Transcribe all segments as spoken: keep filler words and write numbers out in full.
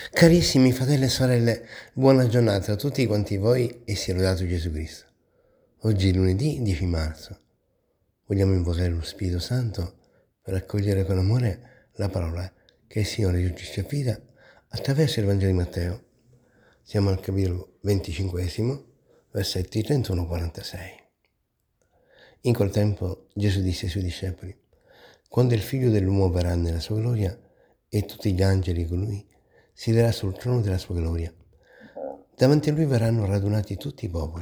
Carissimi fratelli e sorelle, buona giornata a tutti quanti voi e sia lodato Gesù Cristo. Oggi è lunedì dieci marzo. Vogliamo invocare lo Spirito Santo per accogliere con amore la parola che il Signore oggi ci affida attraverso il Vangelo di Matteo. Siamo al capitolo venticinquesimo, versetti trentuno quarantasei. In quel tempo Gesù disse ai suoi discepoli: quando il Figlio dell'uomo verrà nella sua gloria e tutti gli angeli con lui, si siederà sul trono della sua gloria. Davanti a lui verranno radunati tutti i popoli.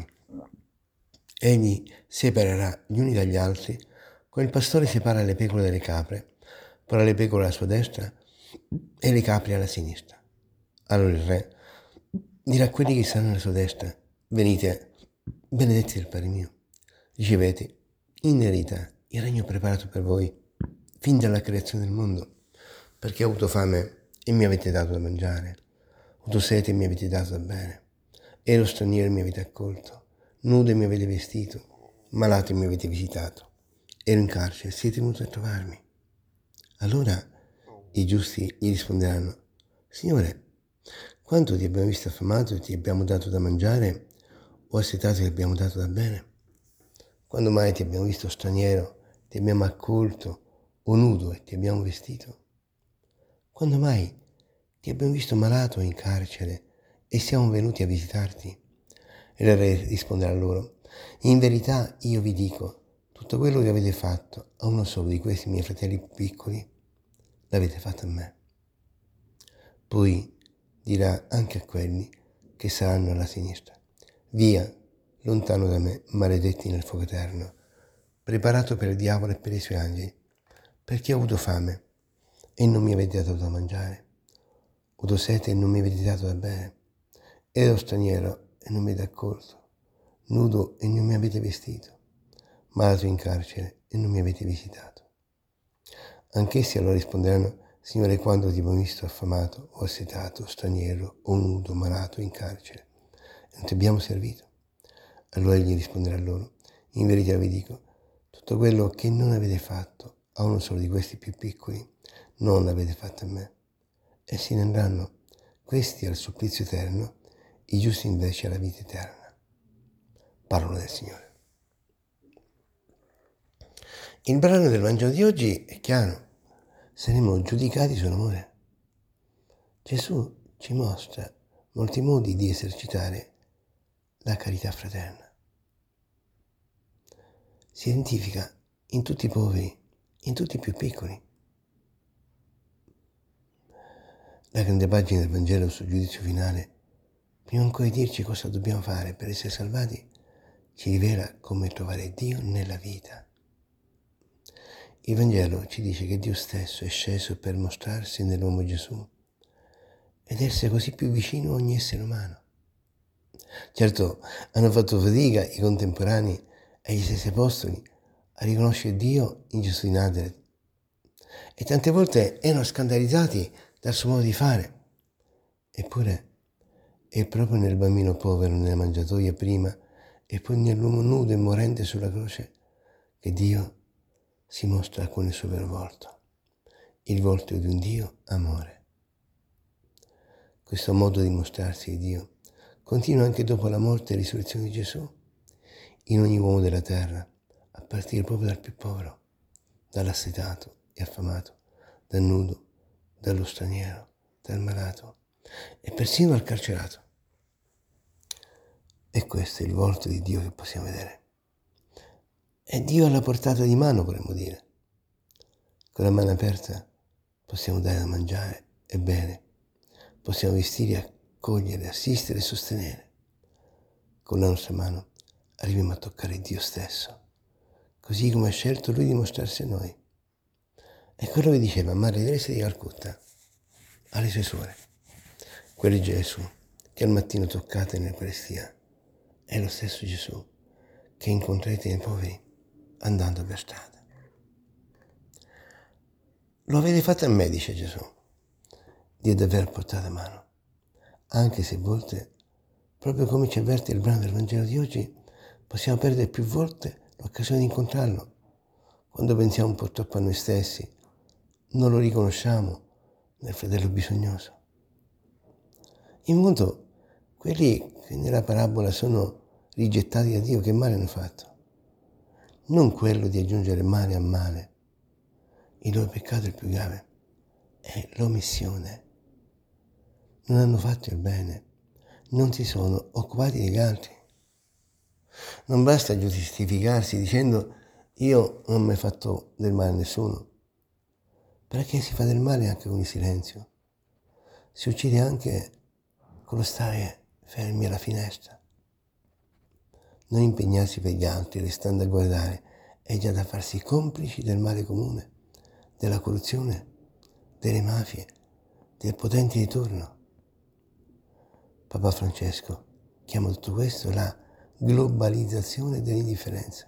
Egli separerà gli uni dagli altri, come il pastore separa le pecore dalle capre, porrà le pecore alla sua destra e le capre alla sinistra. Allora il re dirà a quelli che stanno alla sua destra: venite, benedetti del Padre mio, ricevete in eredità il regno preparato per voi fin dalla creazione del mondo, perché ho avuto fame e mi avete dato da mangiare, ho avuto sete e mi avete dato da bere, ero straniero e mi avete accolto, nudo e mi avete vestito, malato e mi avete visitato, ero in carcere e siete venuti a trovarmi. Allora i giusti gli risponderanno: Signore, quanto ti abbiamo visto affamato e ti abbiamo dato da mangiare, o assetato e ti abbiamo dato da bere? Quando mai ti abbiamo visto straniero, ti abbiamo accolto, o nudo e ti abbiamo vestito? Quando mai ti abbiamo visto malato o in carcere e siamo venuti a visitarti? E il re risponderà loro: in verità io vi dico, tutto quello che avete fatto a uno solo di questi miei fratelli più piccoli, l'avete fatto a me. Poi dirà anche a quelli che saranno alla sinistra: via, lontano da me, maledetti nel fuoco eterno, preparato per il diavolo e per i suoi angeli, perché ho avuto fame e non mi avete dato da mangiare, ho avuto sete e non mi avete dato da bere, ero straniero e non mi avete accolto, nudo e non mi avete vestito, malato in carcere e non mi avete visitato. Anch'essi allora risponderanno: Signore, quando ti abbiamo visto affamato o assetato, straniero o nudo, malato, in carcere, e non ti abbiamo servito? Allora egli risponderà loro: in verità vi dico, tutto quello che non avete fatto a uno solo di questi più piccoli, non l'avete fatto a me. E se ne andranno questi al supplizio eterno, i giusti invece alla vita eterna. Parola del Signore. Il brano del Vangelo di oggi è chiaro: saremo giudicati sull'amore. Gesù ci mostra molti modi di esercitare la carità fraterna. Si identifica in tutti i poveri, in tutti i più piccoli. La grande pagina del Vangelo sul giudizio finale, prima ancora di dirci cosa dobbiamo fare per essere salvati, ci rivela come trovare Dio nella vita. Il Vangelo ci dice che Dio stesso è sceso per mostrarsi nell'uomo Gesù ed essere così più vicino a ogni essere umano. Certo, hanno fatto fatica i contemporanei e gli stessi apostoli a riconoscere Dio in Gesù di Nazaret e tante volte erano scandalizzati dal suo modo di fare. Eppure è proprio nel bambino povero nella mangiatoia prima e poi nell'uomo nudo e morente sulla croce che Dio si mostra con il suo vero volto, il volto di un Dio amore. Questo modo di mostrarsi di Dio continua anche dopo la morte e risurrezione di Gesù in ogni uomo della terra, a partire proprio dal più povero, dall'assetato e affamato, dal nudo, dallo straniero, dal malato e persino dal carcerato. E questo è il volto di Dio che possiamo vedere. È Dio alla portata di mano, vorremmo dire. Con la mano aperta possiamo dare da mangiare e bere, possiamo vestire, accogliere, assistere e sostenere. Con la nostra mano arriviamo a toccare Dio stesso, così come ha scelto Lui di mostrarsi a noi. È quello che diceva Madre Teresa di Calcutta alle sue suore. Quel Gesù che al mattino toccate nell'Eucaristia è lo stesso Gesù che incontrate nei poveri andando per strada. Lo avete fatto a me, dice Gesù, di davvero portata a mano, anche se a volte, proprio come ci avverte il brano del Vangelo di oggi, possiamo perdere più volte l'occasione di incontrarlo. Quando pensiamo un po' troppo a noi stessi, non lo riconosciamo nel fratello bisognoso. In fondo, quelli che nella parabola sono rigettati da Dio, che male hanno fatto? Non quello di aggiungere male a male. Il loro peccato è il più grave, è l'omissione. Non hanno fatto il bene, non si sono occupati degli altri. Non basta giustificarsi dicendo io non ho mai fatto del male a nessuno, perché si fa del male anche con il silenzio. Si uccide anche con lo stare fermi alla finestra. Non impegnarsi per gli altri restando a guardare è già da farsi complici del male comune, della corruzione, delle mafie, del potente di turno. Papa Francesco chiama tutto questo la globalizzazione dell'indifferenza.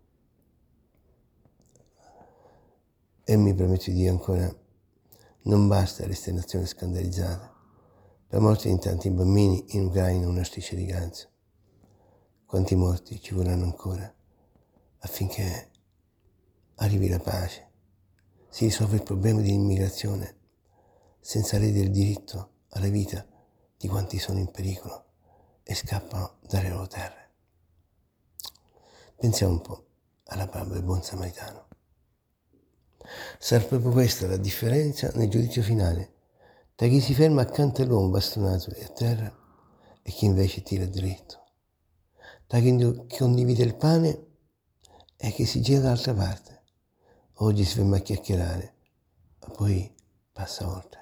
E mi permetto di dire ancora, non basta l'esternazione scandalizzata. Per la morte di tanti bambini in Ucraina una striscia di Gaza. Quanti morti ci vorranno ancora affinché arrivi la pace, si risolve il problema dell'immigrazione senza lei del diritto alla vita di quanti sono in pericolo e scappano dalle loro terre. Pensiamo un po' alla parabola del buon samaritano. Sarà proprio questa la differenza nel giudizio finale tra chi si ferma accanto all'uomo bastonato e a terra e chi invece tira dritto, tra chi condivide il pane e chi si gira dall'altra parte. Oggi si ferma a chiacchierare, ma poi passa oltre.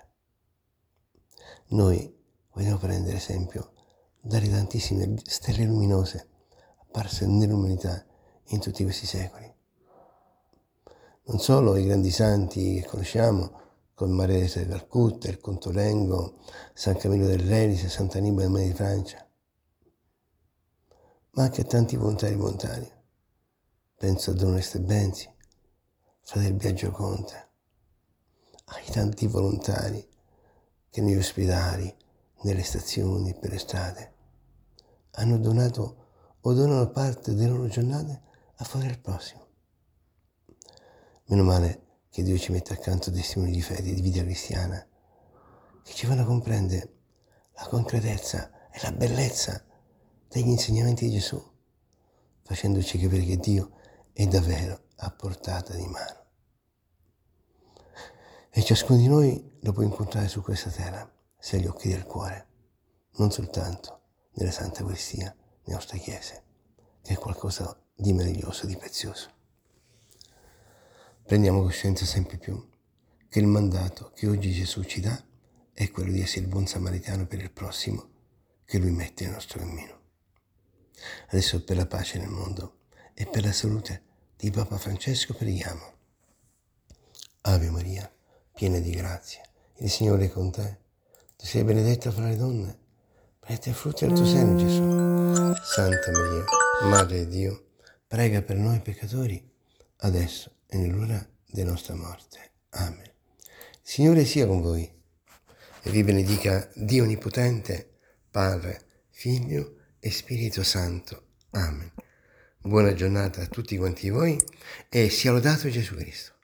Noi vogliamo prendere esempio dalle tantissime stelle luminose apparse nell'umanità in tutti questi secoli. Non solo i grandi santi che conosciamo, come Maria Teresa di Calcutta, il Contolengo, San Camillo dell'Elise, Sant'Annibale Maria di Francia, ma anche a tanti volontari volontari. Penso a Don Oreste Benzi, Fratel Biagio Conte, ai tanti volontari che negli ospedali, nelle stazioni, per le strade, hanno donato o donano parte delle loro giornate a favore del prossimo. Meno male che Dio ci mette accanto testimoni di fede, di vita cristiana, che ci fanno comprendere la concretezza e la bellezza degli insegnamenti di Gesù, facendoci capire che Dio è davvero a portata di mano. E ciascuno di noi lo può incontrare su questa terra, se ha gli occhi del cuore, non soltanto nella Santa Eucaristia, nelle nostre chiese, che è qualcosa di meraviglioso, di prezioso. Prendiamo coscienza sempre più che il mandato che oggi Gesù ci dà è quello di essere il buon samaritano per il prossimo che Lui mette nel nostro cammino. Adesso per la pace nel mondo e per la salute di Papa Francesco preghiamo. Ave Maria, piena di grazia, il Signore è con te. Tu sei benedetta fra le donne, benedetto è il frutto del tuo seno, Gesù. Santa Maria, Madre di Dio, prega per noi peccatori, adesso e nell'ora della nostra morte. Amen. Il Signore sia con voi e vi benedica Dio Onnipotente, Padre, Figlio e Spirito Santo. Amen. Buona giornata a tutti quanti voi e sia lodato Gesù Cristo.